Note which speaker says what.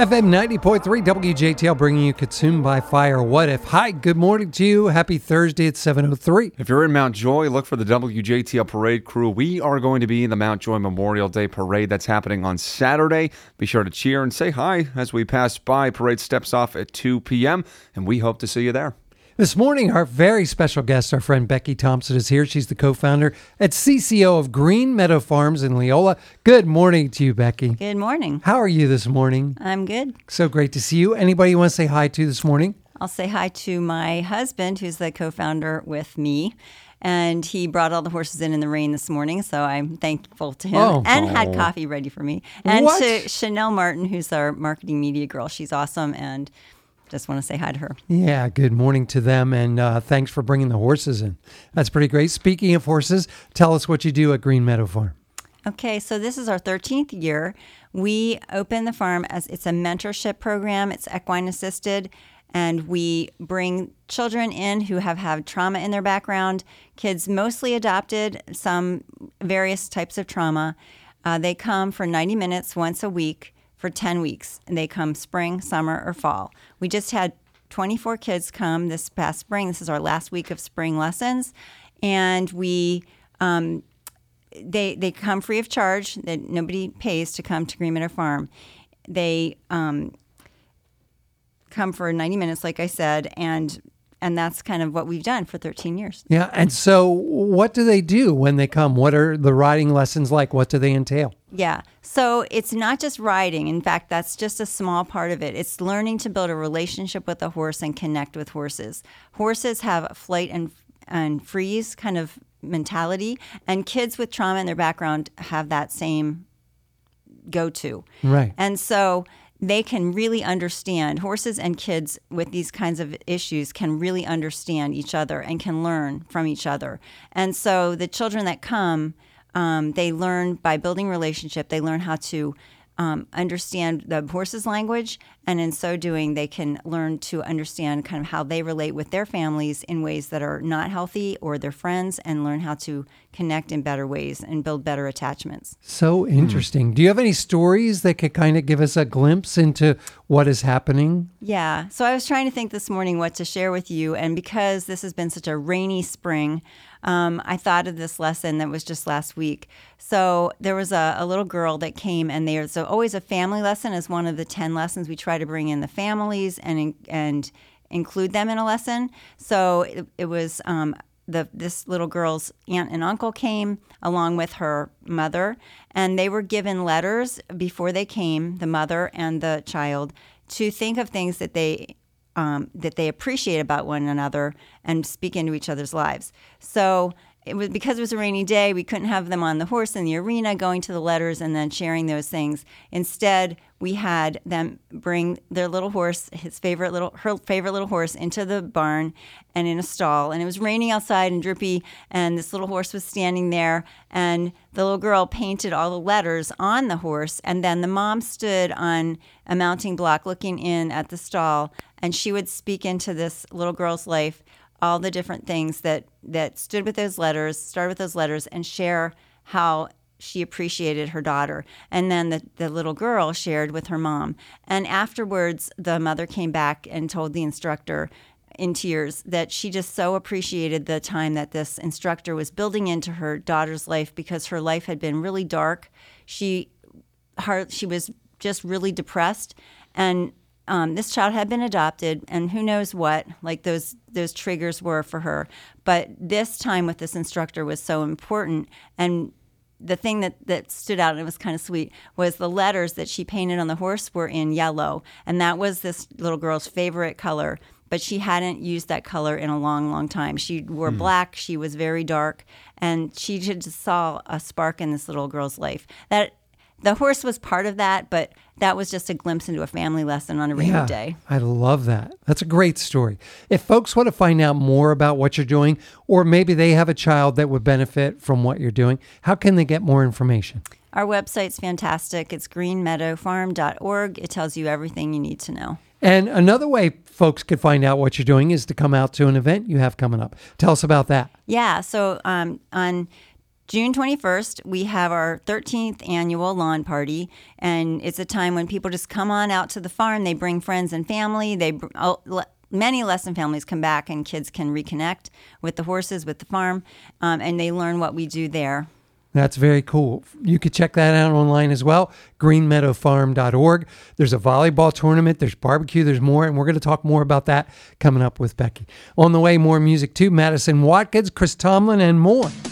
Speaker 1: FM 90.3 WJTL bringing you Consumed by Fire. What if? Hi, good morning to you. Happy Thursday at 7:03.
Speaker 2: If you're in Mount Joy, look for the WJTL parade crew. We are going to be in the Mount Joy Memorial Day parade that's happening on Saturday. Be sure to cheer and say hi as we pass by. Parade steps off at 2 p.m., and we hope to see you there.
Speaker 1: This morning, our very special guest, our friend Becky Thompson, is here. She's the co-founder at CCO of Green Meadow Farms in Leola. Good morning to you, Becky.
Speaker 3: Good morning.
Speaker 1: How are you this morning?
Speaker 3: I'm good.
Speaker 1: So great to see you. Anybody you want to say hi to this morning?
Speaker 3: I'll say hi to my husband, who's the co-founder with me. And he brought all the horses in the rain this morning, so I'm thankful to him. Had coffee ready for me. And
Speaker 1: What?
Speaker 3: to Chanel Martin, who's our marketing media girl. She's awesome, and just want to say hi to her.
Speaker 1: Yeah, good morning to them, and thanks for bringing the horses in. That's pretty great. Speaking of horses, tell us what you do at Green Meadow Farm.
Speaker 3: Okay, so this is our 13th year. We open the farm as it's a mentorship program. It's equine assisted, and we bring children in who have had trauma in their background, kids mostly adopted, some various types of trauma. They come for 90 minutes once a week for 10 weeks, and they come spring, summer, or fall. We just had 24 kids come this past spring. This is our last week of spring lessons, and we they come free of charge. That nobody pays to come to Green Meadow Farm. They come for 90 minutes, like I said, and that's kind of what we've done for 13 years.
Speaker 1: Yeah, and so what do they do when they come? What are the riding lessons like? What do they entail?
Speaker 3: Yeah, so it's not just riding. In fact, that's just a small part of it. It's learning to build a relationship with a horse and connect with horses. Horses have a flight and freeze kind of mentality, and kids with trauma in their background have that same go-to.
Speaker 1: Right.
Speaker 3: And so they can really understand, horses and kids with these kinds of issues can really understand each other and can learn from each other. And so the children that come, they learn by building relationship. They learn how to understand the horse's language, and in so doing, they can learn to understand kind of how they relate with their families in ways that are not healthy or their friends, and learn how to connect in better ways and build better attachments.
Speaker 1: So interesting. Do you have any stories that could kind of give us a glimpse into what is happening?
Speaker 3: Yeah. So I was trying to think this morning what to share with you, and because this has been such a rainy spring, I thought of this lesson that was just last week. So there was a little girl that came, and there's always a family lesson as one of the 10 lessons. We try to bring in the families and include them in a lesson. So it was this little girl's aunt and uncle came along with her mother, and they were given letters before they came, the mother and the child, to think of things that they appreciate about one another and speak into each other's lives. So it was because it was a rainy day, we couldn't have them on the horse in the arena going to the letters and then sharing those things. Instead, we had them bring their little horse, her favorite little horse, into the barn and in a stall. And it was raining outside and drippy, and this little horse was standing there, and the little girl painted all the letters on the horse, and then the mom stood on a mounting block looking in at the stall, and she would speak into this little girl's life all the different things that started with those letters, and share how she appreciated her daughter. And then the little girl shared with her mom. And afterwards, the mother came back and told the instructor in tears that she just so appreciated the time that this instructor was building into her daughter's life, because her life had been really dark. She was just really depressed, and this child had been adopted, and who knows what, like those triggers were for her. But this time with this instructor was so important. And the thing that stood out, and it was kind of sweet, was the letters that she painted on the horse were in yellow. And that was this little girl's favorite color. But she hadn't used that color in a long, long time. She wore black. She was very dark. And she just saw a spark in this little girl's life. That the horse was part of that, but that was just a glimpse into a family lesson on a rainy day.
Speaker 1: I love that. That's a great story. If folks want to find out more about what you're doing, or maybe they have a child that would benefit from what you're doing, how can they get more information?
Speaker 3: Our website's fantastic. It's greenmeadowfarm.org. It tells you everything you need to know.
Speaker 1: And another way folks could find out what you're doing is to come out to an event you have coming up. Tell us about that.
Speaker 3: Yeah, so on June 21st, we have our 13th annual lawn party, and it's a time when people just come on out to the farm. They bring friends and family. Many lesson families come back, and kids can reconnect with the horses, with the farm, and they learn what we do there.
Speaker 1: That's very cool. You could check that out online as well, greenmeadowfarm.org. There's a volleyball tournament, there's barbecue, there's more, and we're going to talk more about that coming up with Becky. On the way, more music too. Madison Watkins, Chris Tomlin, and more.